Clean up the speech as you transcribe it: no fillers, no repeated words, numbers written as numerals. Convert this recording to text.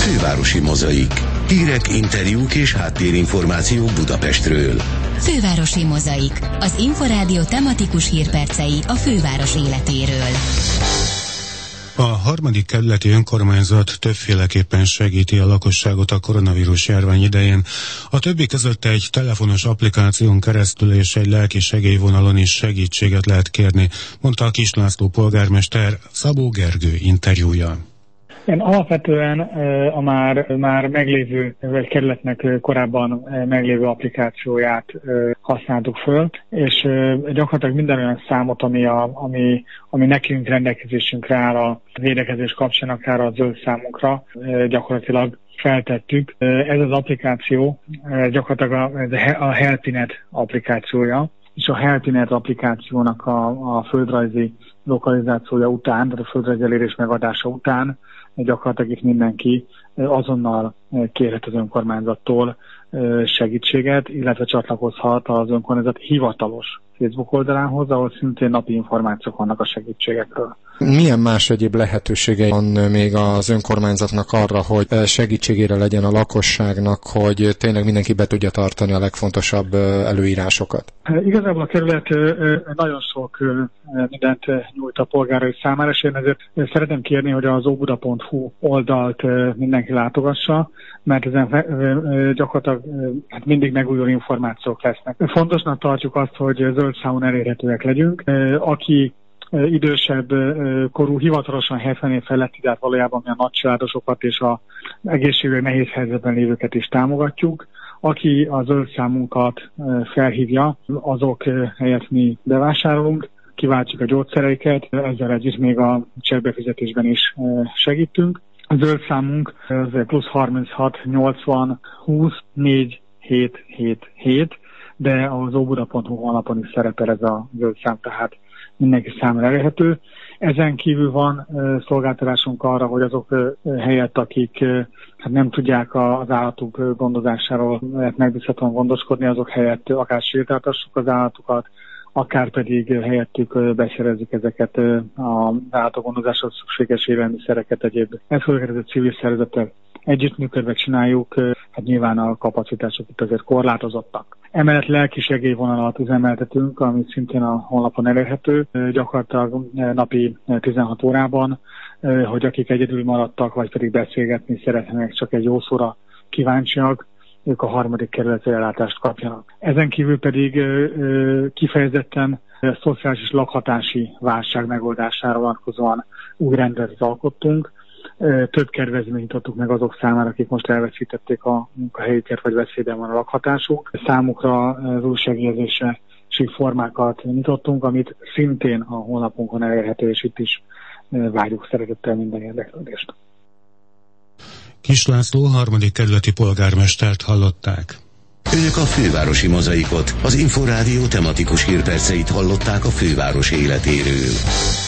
Fővárosi Mozaik. Hírek, interjúk és háttérinformációk Budapestről. Fővárosi Mozaik. Az Inforádió tematikus hírpercei a főváros életéről. A harmadik kerületi önkormányzat többféleképpen segíti a lakosságot a koronavírus járvány idején. A többi között egy telefonos applikáción keresztül és egy lelki segélyvonalon is segítséget lehet kérni, mondta Kiss László polgármester Szabó Gergő interjúja. Én alapvetően a már meglévő, vagy kerületnek korábban meglévő applikációját használtuk föl, és gyakorlatilag minden olyan számot, ami nekünk rendelkezésünkre áll a védekezés kapcsán, akár a zöld számunkra, gyakorlatilag feltettük. Ez az applikáció gyakorlatilag a HealthiNet applikációja, és a HealthiNet applikációnak a földrajzi lokalizációja után, tehát a földrajzi elérés megadása után gyakorlatilag itt mindenki azonnal kérhet az önkormányzattól segítséget, illetve csatlakozhat az önkormányzat hivatalos Facebook oldalához, ahol szintén napi információk vannak a segítségekről. Milyen más egyéb lehetősége van még az önkormányzatnak arra, hogy segítségére legyen a lakosságnak, hogy tényleg mindenki be tudja tartani a legfontosabb előírásokat? Igazából a kerület nagyon sok mindent nyújt a polgárai számára, és én ezért szeretném kérni, hogy az óbuda.hu oldalt mindenki látogassa, mert ezen gyakorlatilag mindig megújuló információk lesznek. Fontosnak tartjuk azt, hogy zöld számon elérhetőek legyünk. Aki idősebb korú, hivatalosan 70 év feletti, tehát valójában mi a nagycsaládosokat és az egészségügyi nehéz helyzetben lévőket is támogatjuk. Aki a zöld számunkat felhívja, azok helyett mi bevásárolunk, kiváltjuk a gyógyszereiket, ezzel együtt még a csekkbefizetésben is segítünk. A zöld számunk az plusz 36 80 20 4 7 7 7, de az óbuda.hu honlapon is szerepel ez a zöld szám, tehát mindenki számára elérhető. Ezen kívül van szolgáltatásunk arra, hogy azok helyett, akik nem tudják az állatuk gondozásáról megbízhatóan gondoskodni, azok helyett akár sétáltassuk az állatukat, akár pedig helyettük beszerezzük ezeket az állatok gondozáshoz szükséges élelmiszereket, egyéb eszközöket, a civil szervezetek együttműködve csináljuk, hát nyilván a kapacitások itt azért korlátozottak. Emellett lelki segélyvonalat üzemeltetünk, ami szintén a honlapon elérhető, gyakorlatilag napi 16 órában, hogy akik egyedül maradtak, vagy pedig beszélgetni szeretnének, csak egy jó szóra kíváncsiak, ők a harmadik kerületi ellátást kapjanak. Ezen kívül pedig kifejezetten szociális és lakhatási válság megoldására vonatkozóan új rendeletet alkottunk. Több kedvezményt nyitottuk meg azok számára, akik most elveszítették a munkahelyüket, vagy veszélyben van a lakhatásuk. Számukra az új segélyezési formákat nyitottunk, amit szintén a honlapunkon elérhető, és itt is várjuk szeretettel minden érdeklődést. Kiss László harmadik kerületi polgármestert hallották. Önök a Fővárosi Mozaikot, az Inforádió tematikus hírperceit hallották a főváros életéről.